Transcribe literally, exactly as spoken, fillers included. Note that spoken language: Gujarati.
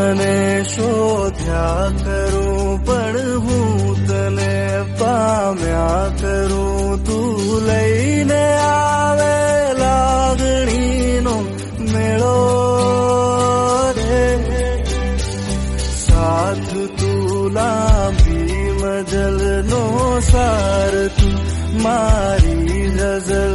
તને શોધ્યા કરું પણ હું તને પામ્યા કરું. તું લઈને આવે લાગણીનો મેળો રે, સાથ તું લાંબી મજલનો સાર તું મારી ગઝલ